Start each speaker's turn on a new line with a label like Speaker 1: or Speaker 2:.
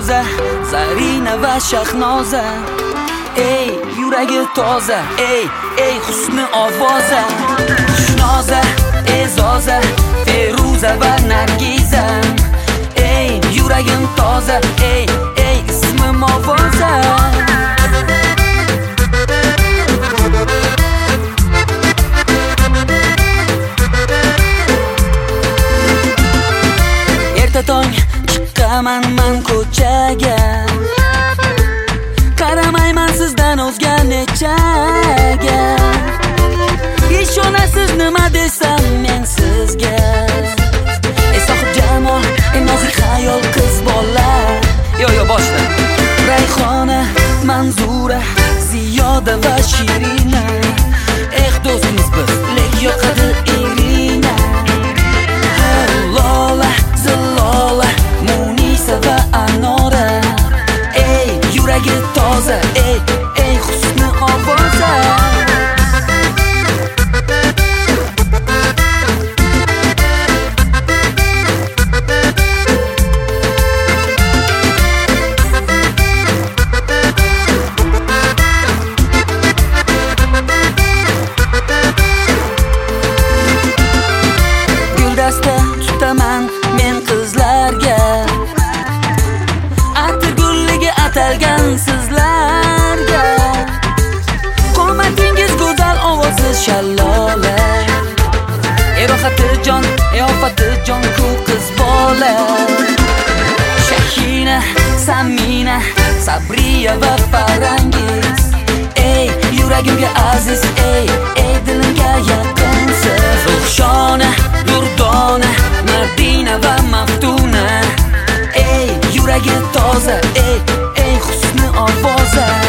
Speaker 1: Dilnoza, Zarina va Shahnoza. Ey yuragi toza, ey husni ovoza. Xushnoza, Ezoza, Feruza va Nargiza. Ey yuragim toza, ey ismim ovoza. Erta tong chiqaman men ko'chaga, qaramayman sizdan o'zga nechaga. Ishonasiz nima desam men sizga. Sohib jamol, nozik xayol qiz bola. Yo boshla. Rayhona, Manzura, Ziyoda va Shirina. Do'stimiz biz, lek yoqadi Irina. Lola, Zilola, Munisa va Anora. Ey yuragi toza, ey husni ovoza. Tutaman men qizlarga, atirgulliga atalgan sizlarga. Qomatingiz go'zal, ovozingiz shallola. Rohati jon, ofati jon ku qiz bola. Shahina, Samina, Sabriya va Farangiz. Ey yuragimga aziz, ey dilimga yaqinsiz. Ruhshona, Durdona, Madina va Maftuna. Ey yuragi toza, ey husni ovoza.